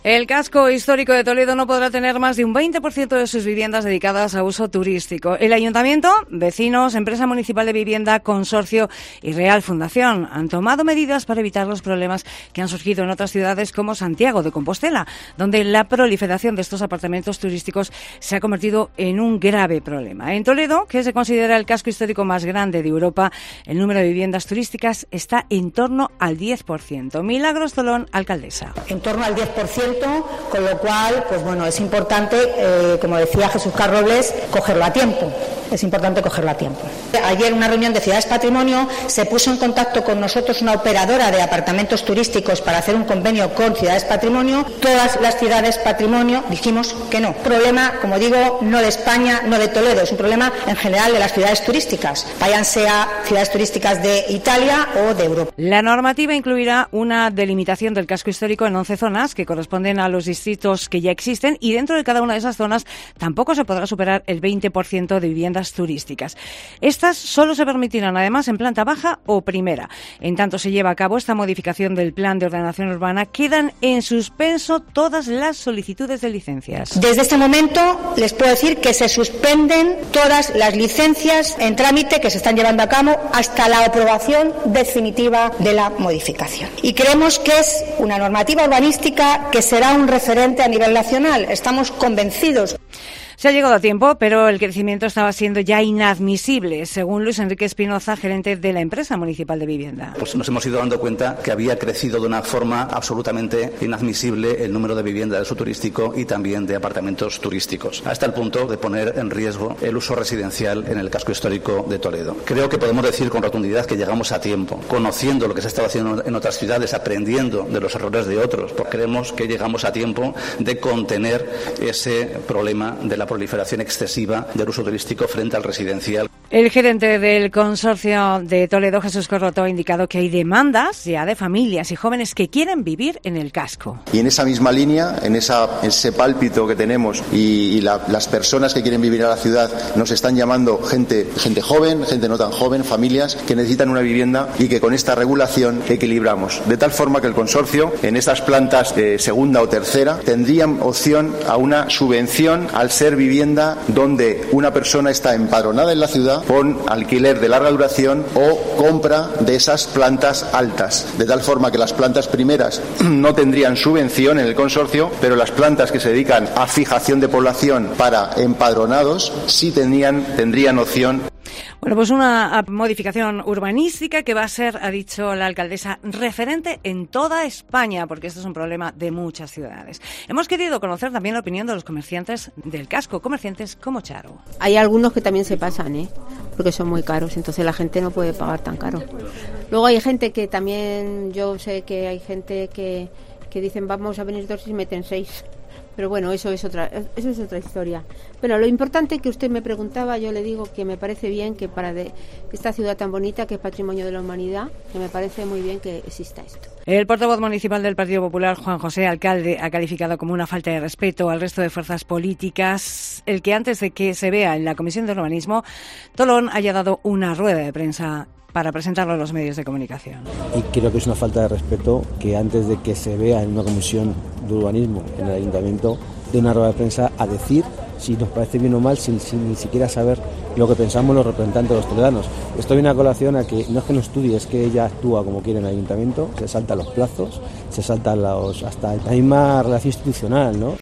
El casco histórico de Toledo no podrá tener más de un 20% de sus viviendas dedicadas a uso turístico. El Ayuntamiento, vecinos, Empresa Municipal de Vivienda, Consorcio y Real Fundación han tomado medidas para evitar los problemas que han surgido en otras ciudades como Santiago de Compostela, donde la proliferación de estos apartamentos turísticos se ha convertido en un grave problema. En Toledo, que se considera el casco histórico más grande de Europa, el número de viviendas turísticas está en torno al 10%. Milagros Tolón, alcaldesa. En torno al 10%. Con lo cual, pues bueno, es importante, como decía Jesús Carrobles, cogerlo a tiempo. Es importante cogerlo a tiempo. Ayer en una reunión de Ciudades Patrimonio se puso en contacto con nosotros una operadora de apartamentos turísticos para hacer un convenio con Ciudades Patrimonio. Todas las Ciudades Patrimonio dijimos que no. Problema, como digo, no de España, no de Toledo, es un problema en general de las ciudades turísticas. Váyanse a ciudades turísticas de Italia o de Europa. La normativa incluirá una delimitación del casco histórico en 11 zonas que corresponden a los distritos que ya existen, y dentro de cada una de esas zonas tampoco se podrá superar el 20% de viviendas turísticas. Estas solo se permitirán además en planta baja o primera. En tanto se lleva a cabo esta modificación del Plan de Ordenación Urbana, quedan en suspenso todas las solicitudes de licencias. Desde este momento les puedo decir que se suspenden todas las licencias en trámite que se están llevando a cabo hasta la aprobación definitiva de la modificación. Y creemos que es una normativa urbanística que será un referente a nivel nacional. Estamos convencidos. Se ha llegado a tiempo, pero el crecimiento estaba siendo ya inadmisible, según Luis Enrique Espinoza, gerente de la Empresa Municipal de Vivienda. Pues nos hemos ido dando cuenta que había crecido de una forma absolutamente inadmisible el número de viviendas de uso turístico y también de apartamentos turísticos, hasta el punto de poner en riesgo el uso residencial en el casco histórico de Toledo. Creo que podemos decir con rotundidad que llegamos a tiempo, conociendo lo que se estaba haciendo en otras ciudades, aprendiendo de los errores de otros, porque creemos que llegamos a tiempo de contener ese problema de la proliferación excesiva del uso turístico frente al residencial. El gerente del Consorcio de Toledo, Jesús Corroto, ha indicado que hay demandas ya de familias y jóvenes que quieren vivir en el casco. Y en esa misma línea, en ese pálpito que tenemos y las personas que quieren vivir a la ciudad, nos están llamando gente joven, gente no tan joven, familias que necesitan una vivienda y que con esta regulación equilibramos. De tal forma que el consorcio, en estas plantas de segunda o tercera, tendrían opción a una subvención al ser vivienda donde una persona está empadronada en la ciudad con alquiler de larga duración o compra de esas plantas altas, de tal forma que las plantas primeras no tendrían subvención en el consorcio, pero las plantas que se dedican a fijación de población para empadronados sí tendrían opción. Bueno, pues una modificación urbanística que va a ser, ha dicho la alcaldesa, referente en toda España, porque esto es un problema de muchas ciudades. Hemos querido conocer también la opinión de los comerciantes del casco, comerciantes como Charo. Hay algunos que también se pasan, porque son muy caros, entonces la gente no puede pagar tan caro. Luego hay gente que también, yo sé que hay gente que dicen vamos a venir 2 y meten 6. Pero bueno, eso es otra historia. Pero lo importante que usted me preguntaba, yo le digo que me parece bien que para esta ciudad tan bonita, que es patrimonio de la humanidad, que me parece muy bien que exista esto. El portavoz municipal del Partido Popular, Juan José Alcalde, ha calificado como una falta de respeto al resto de fuerzas políticas el que antes de que se vea en la Comisión de Urbanismo, Tolón haya dado una rueda de prensa para presentarlo a los medios de comunicación. Y creo que es una falta de respeto que antes de que se vea en una comisión de urbanismo en el ayuntamiento de una rueda de prensa a decir si nos parece bien o mal sin ni siquiera saber lo que pensamos los representantes de los toledanos. Esto viene a colación a que no es que no estudie, es que ella actúa como quiere en el ayuntamiento, se salta los plazos, se saltan hasta la misma relación institucional, ¿no?